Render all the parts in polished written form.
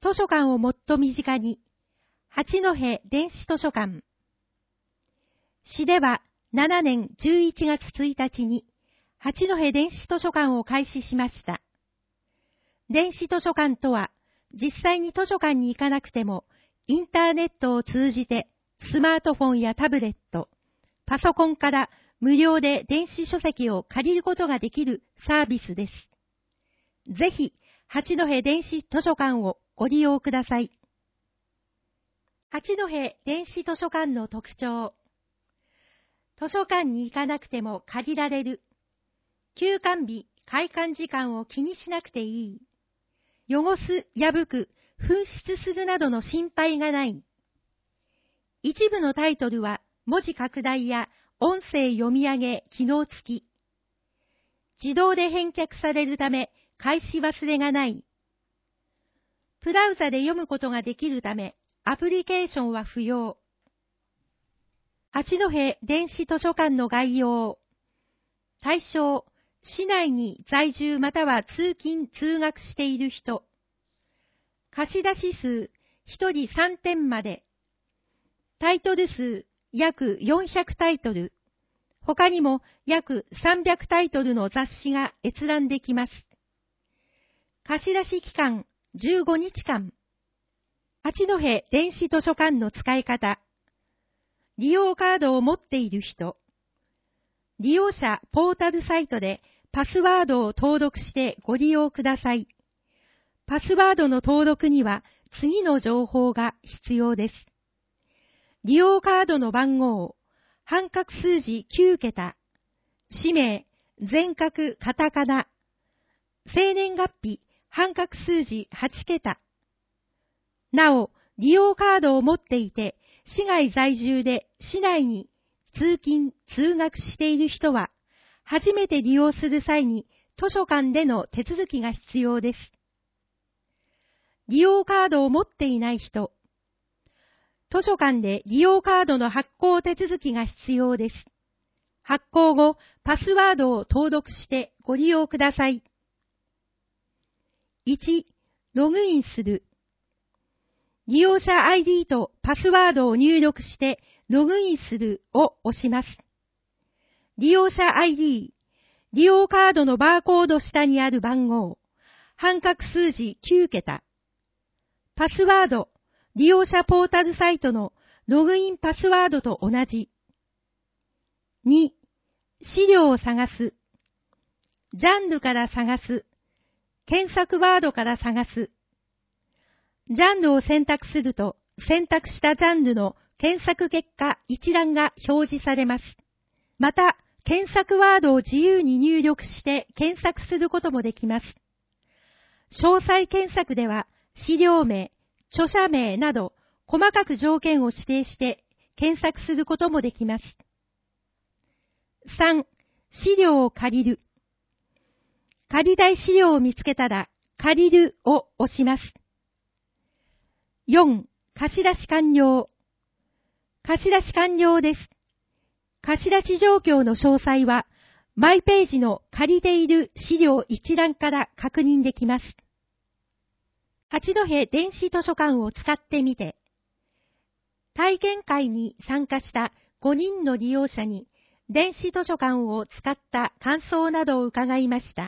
図書館をもっと身近に、八戸電子図書館。市では7年11月1日に、八戸電子図書館を開始しました。電子図書館とは、実際に図書館に行かなくても、インターネットを通じて、スマートフォンやタブレット、パソコンから無料で電子書籍を借りることができるサービスです。ぜひ、八戸電子図書館をご利用ください。八戸電子図書館の特徴。図書館に行かなくても借りられる。休館日、開館時間を気にしなくていい。汚す、破く、紛失するなどの心配がない。一部のタイトルは文字拡大や音声読み上げ機能付き。自動で返却されるため返し忘れがない。ブラウザで読むことができるためアプリケーションは不要。八戸電子図書館の概要。対象、市内に在住または通勤・通学している人。貸出数、1人3点まで。タイトル数、約400タイトル。他にも約300タイトルの雑誌が閲覧できます。貸出期間、15日間。八戸電子図書館の使い方。利用カードを持っている人。利用者ポータルサイトでパスワードを登録してご利用ください。パスワードの登録には次の情報が必要です。利用カードの番号、半角数字9桁、氏名、全角カタカナ、生年月日、半角数字8桁。なお、利用カードを持っていて、市外在住で市内に通勤・通学している人は、初めて利用する際に図書館での手続きが必要です。利用カードを持っていない人。図書館で利用カードの発行手続きが必要です。発行後、パスワードを登録してご利用ください。1、ログインする。利用者 ID とパスワードを入力してログインするを押します。利用者 ID、利用カードのバーコード下にある番号、半角数字9桁。パスワード、利用者ポータルサイトのログインパスワードと同じ。2、資料を探す。ジャンルから探す。検索ワードから探す。ジャンルを選択すると、選択したジャンルの検索結果一覧が表示されます。また、検索ワードを自由に入力して検索することもできます。詳細検索では、資料名、著者名など、細かく条件を指定して検索することもできます。3、資料を借りる。借りたい資料を見つけたら、借りるを押します。4、貸し出し完了。貸し出し完了です。貸し出し状況の詳細は、マイページの借りている資料一覧から確認できます。八戸電子図書館を使ってみて、体験会に参加した5人の利用者に電子図書館を使った感想などを伺いました。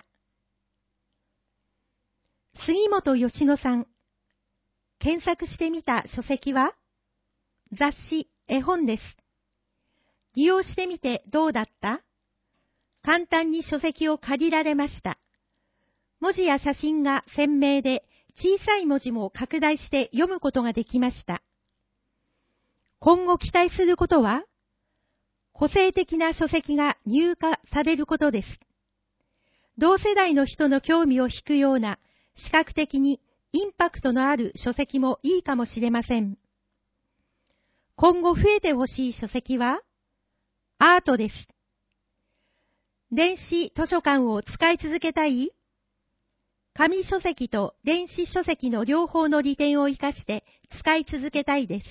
杉本義野さん、検索してみた書籍は雑誌、絵本です。利用してみてどうだった？簡単に書籍を借りられました。文字や写真が鮮明で、小さい文字も拡大して読むことができました。今後期待することは、個性的な書籍が入荷されることです。同世代の人の興味を引くような、視覚的にインパクトのある書籍もいいかもしれません。今後増えてほしい書籍は、アートです。電子図書館を使い続けたい？紙書籍と電子書籍の両方の利点を生かして使い続けたいです。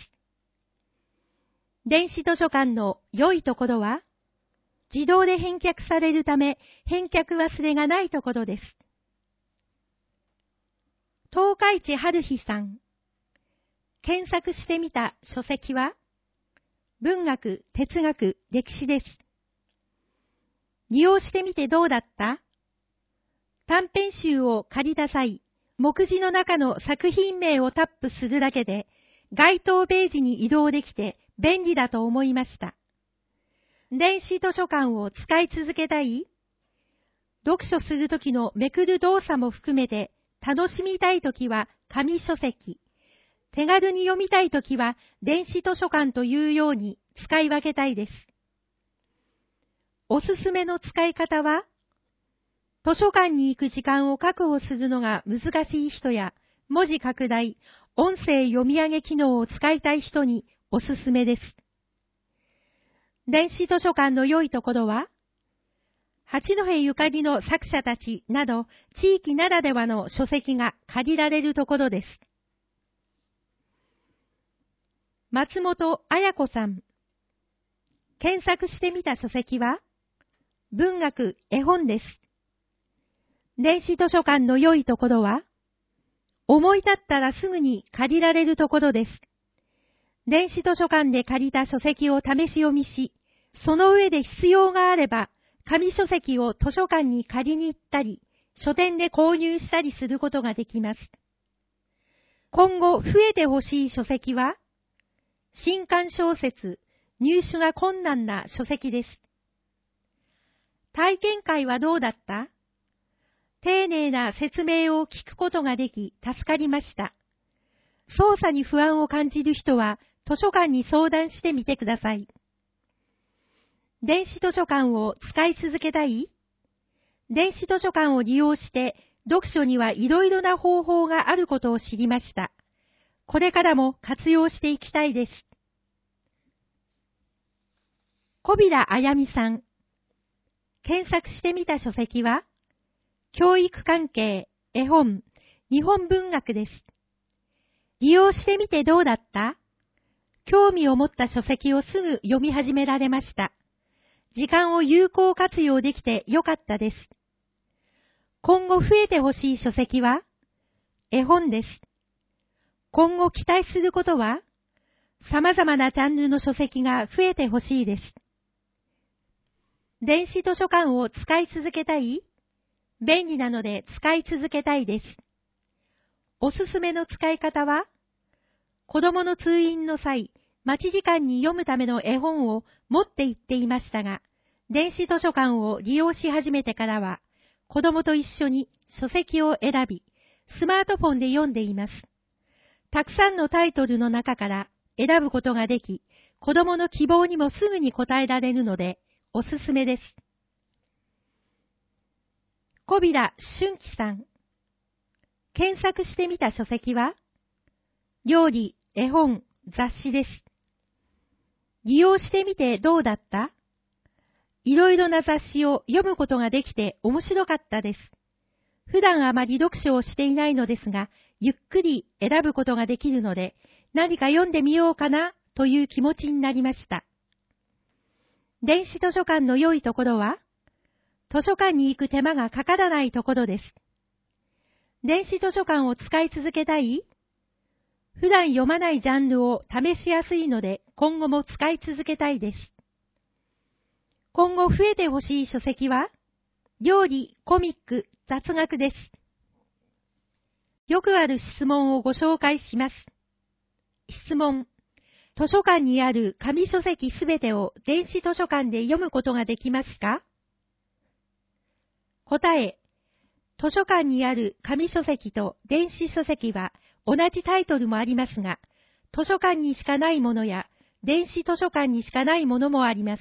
電子図書館の良いところは、自動で返却されるため返却忘れがないところです。 東海地春日さん。検索してみた書籍は、文学、哲学、歴史です。利用してみてどうだった？短編集を借りた際、目次の中の作品名をタップするだけで、該当ページに移動できて便利だと思いました。電子図書館を使い続けたい？読書するときのめくる動作も含めて楽しみたいときは紙書籍、手軽に読みたいときは電子図書館というように使い分けたいです。おすすめの使い方は、図書館に行く時間を確保するのが難しい人や、文字拡大、音声読み上げ機能を使いたい人におすすめです。電子図書館の良いところは、八戸ゆかりの作者たちなど地域ならではの書籍が借りられるところです。松本彩子さん。検索してみた書籍は、文学、絵本です。電子図書館の良いところは、思い立ったらすぐに借りられるところです。電子図書館で借りた書籍を試し読みし、その上で必要があれば、紙書籍を図書館に借りに行ったり、書店で購入したりすることができます。今後増えてほしい書籍は、新刊小説、入手が困難な書籍です。体験会はどうだった？丁寧な説明を聞くことができ、助かりました。操作に不安を感じる人は、図書館に相談してみてください。電子図書館を使い続けたい？電子図書館を利用して、読書にはいろいろな方法があることを知りました。これからも活用していきたいです。小平あやみさん。検索してみた書籍は、教育関係、絵本、日本文学です。利用してみてどうだった？興味を持った書籍をすぐ読み始められました。時間を有効活用できてよかったです。今後増えてほしい書籍は、絵本です。今後期待することは、様々なジャンルの書籍が増えてほしいです。電子図書館を使い続けたい？便利なので使い続けたいです。おすすめの使い方は、子供の通院の際、待ち時間に読むための絵本を持って行っていましたが、電子図書館を利用し始めてからは、子供と一緒に書籍を選び、スマートフォンで読んでいます。たくさんのタイトルの中から選ぶことができ、子供の希望にもすぐに応えられるので、おすすめです。小平俊樹さん。検索してみた書籍は、料理、絵本、雑誌です。利用してみてどうだった？いろいろな雑誌を読むことができて面白かったです。普段あまり読書をしていないのですが、ゆっくり選ぶことができるので、何か読んでみようかなという気持ちになりました。電子図書館の良いところは、図書館に行く手間がかからないところです。電子図書館を使い続けたい？普段読まないジャンルを試しやすいので、今後も使い続けたいです。今後増えてほしい書籍は、料理、コミック、雑学です。よくある質問をご紹介します。質問。図書館にある紙書籍すべてを電子図書館で読むことができますか？答え。図書館にある紙書籍と電子書籍は同じタイトルもありますが、図書館にしかないものや電子図書館にしかないものもあります。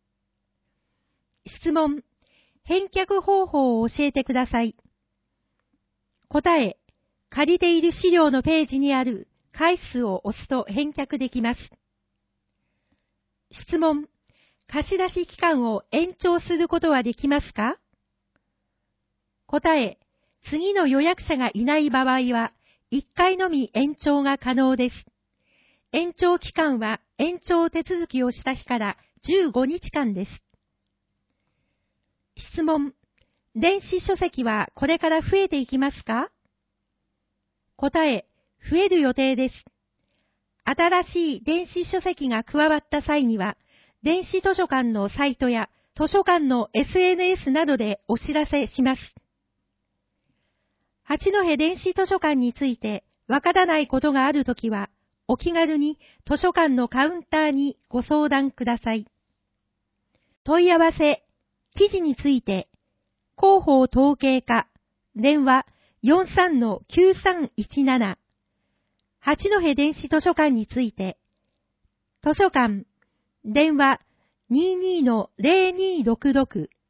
質問。返却方法を教えてください。答え。借りている資料のページにある返すを押すと返却できます。質問。貸し出し期間を延長することはできますか？答え。次の予約者がいない場合は、1回のみ延長が可能です。延長期間は延長手続きをした日から15日間です。質問。電子書籍はこれから増えていきますか？ 答え、増える予定です。新しい電子書籍が加わった際には、電子図書館のサイトや図書館の SNS などでお知らせします。八戸電子図書館についてわからないことがあるときは、お気軽に図書館のカウンターにご相談ください。問い合わせ、記事について、広報統計課、電話 43-9317、八戸電子図書館について、図書館、電話 22-0266